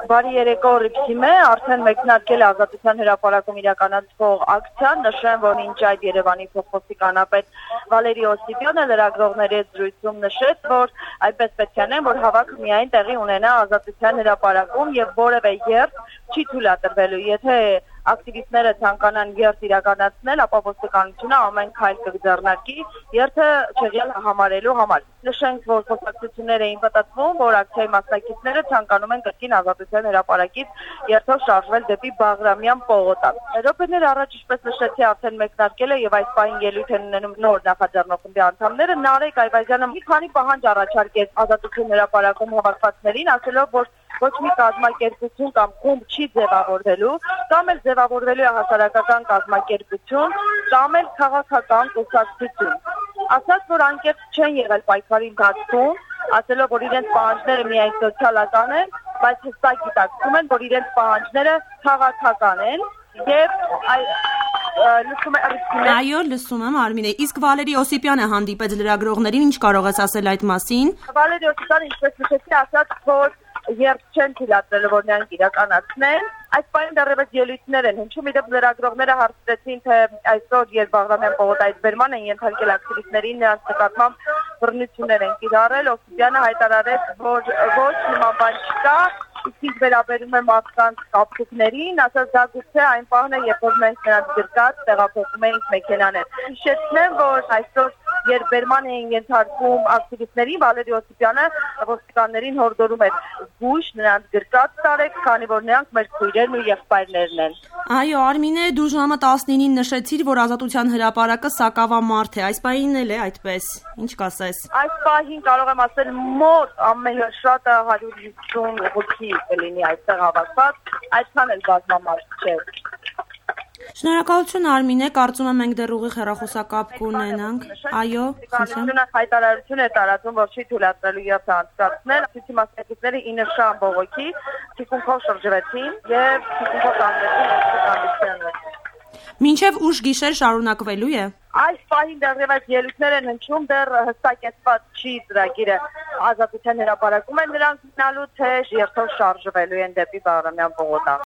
Բարի երեկո, Ռիփսիմ է, արդեն մեկնարկել է Ազատության հրապարակում իրականացվող ակցիան, նշեմ, որ ինչ այդ Երևանի փոխոցի կանապետ Վալերի Օսիպյանը լրագրողների հետ զրույցում նշեց, որ այդպես պետք է անեն, որ հավաքը միայն տեղի ունենա Ազատության հրապարակում եւ որևէ երթ չի թույլատրվելու, եթե ակտիվիստները ցանկանան երթ իրականացնել, ապա ոստիկանությունը ամեն քայլ կձեռնարկի երթը չեղյալ համարելու համար։ Նշենք, որ խոսակցություններ էին պատասխանում, որ ակցիայի մասնակիցները ցանկանում են կրկին Ազատության հրապարակից երթով շարժվել դեպի Բաղրամյան պողոտա։ Րոպեներ առաջ, ինչպես նշեցի, արդեն մեկնարկել է եւ այս պահին ելույթ են ունենում նոր նախաձեռնող խմբի անդամները։ Նարեկ Այվազյանը մի քանի պահանջ առաջարկեց Ազատություն հրապարակում հավաքվածներին, ասելով, որ ոչ մի կազմակերպություն կամ խումբ չի ձևավորվելու, կամ էլ ձևավորվելու է հասարակական կազմակերպություն, կամ էլ քաղաքական կուսակցություն։ Ասաց, որ անկեղծ չեն եղել պայքարի ընթացքում, ասելով, որ իրենց պահանջները միայն սոցիալական են, բայց հստակ գիտակցում են, որ իրենց պահանջները քաղաքական են եւ Այո, լսում եմ, Արմինե։ Իսկ Վալերի Օսիպյանը հանդիպեց լրագրողներին, ինչ կարող ես ասել այդ մասին։ Վալերի Օսիպյանը, ինչպես նշեցի, ասաց, որ երթ չեն թույլատրել, որ նրանք իրականացնեն։ Այս պահին դեռևս ելույթներ են հնչում, իդեպ լրագրողները հարցրեցին, թե այսօր երբ Բաղրամյան պողոտայից բերման են ենթարկել ակտիվիստներին, նրանց նկատմամբ բռնություններ են կիրառել, Օսիպյանը հայտարարեց, որ ոչ նման բան չկա, իսկ վերաբերում է մարդկանց կապտուկներին, ասած դա գուցե այն պահն է, երբ որ մենք նրանց գրկած տեղափոխում էինք մեքենաներ։ Հիշեցնեմ, որ այսօր երբ բերման էին ենթարկում ակտիվիստներին, Վալերի Օսիպյանը ոստիկաններին հորդորում էր զգույշ նրանց գրկած տարեք, քանի որ նրանք մեր քույրերն ու եղբայրներն են։ Այո, Արմինե, դու ժամը 19-ին նշեցիր, որ Ազատության հրապարակը սակավամարդ է, այս պահին էլ է այդպես, ինչ կասես։ Այս պահին կարող եմ ասել մոտ ամենաշատը 150 հոգի կլինի այստեղ հավաքված, այդքան էլ բազմամարդ չէ։ Շնորհակալություն, Արմինե, կարծում եմ մենք դեռ ուղիղ հեռախոսակապ կունենանք։ Այո, Իշխանությունը հայտարարություն է տարածում, որ չի թույլատրելու երթը անցկացնել, ցույցի մասնակիցները 9 շան բողոքի թիկունքով շրջվեցին եւ թիկունքով կանգնեցին ոստիկանությանը։ Մինչև ուշ գիշեր շարունակվելու է։ Այս պահին դեռևս ելույթներ են հնչում, դեռ հստակեցված չի ծրագիրը Ազատության հրապարակում են նրանք գնալու, թե երթով շարժվելու են դեպի Բաղրամյան պողոտա։